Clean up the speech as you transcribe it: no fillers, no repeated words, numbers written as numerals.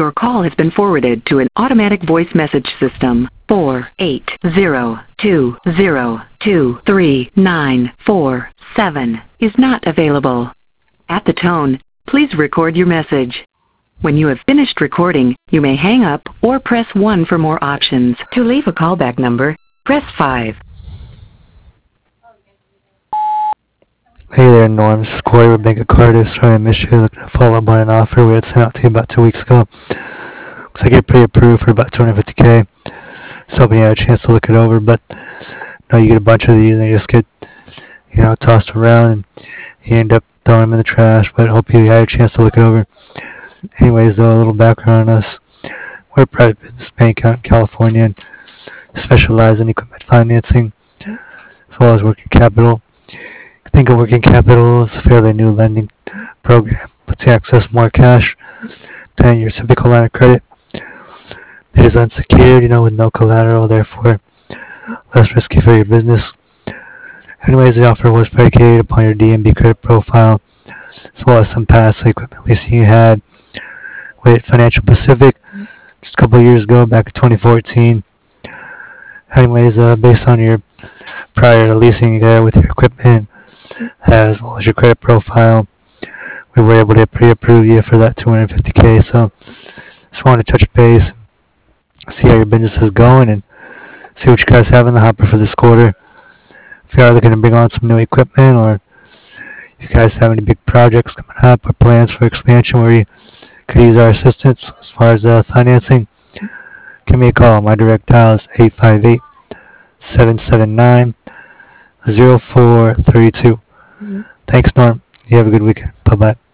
Your call has been forwarded to an automatic voice message system. 48020239447 is not available. At the tone, please record your message. When you have finished recording, you may hang up or press 1 for more options. To leave a callback number, press 5. Hey there, Norm. This is Corey with Bank of Cardiff. Sorry I missed you. Looking to follow up on an offer we had sent out to you about 2 weeks ago. Looks like you're pre-approved for about $250K. Just hoping you had a chance to look it over, but no, you get a bunch of these and they just get, tossed around and you end up throwing them in the trash, but hope you had a chance to look it over. Anyways, though, a little background on us. We're a private business bank out in California and specialize in equipment financing as well as working capital. Think of working capital as a fairly new lending program. Lets you access more cash than your typical line of credit. It is unsecured, with no collateral, therefore less risky for your business. Anyways, the offer was predicated upon your DNB credit profile, as well as some past equipment leasing you had with Financial Pacific just a couple of years ago, back in 2014. Anyways, based on your prior leasing there with your equipment, as well as your credit profile, we were able to pre-approve you for that $250K. So just wanted to touch base, see how your business is going, and see what you guys have in the hopper for this quarter. If you are looking to bring on some new equipment, or if you guys have any big projects coming up or plans for expansion where you could use our assistance as far as financing, give me a call. My direct dial is 858-779-0432. Thanks, Norm. You have a good weekend. Bye-bye.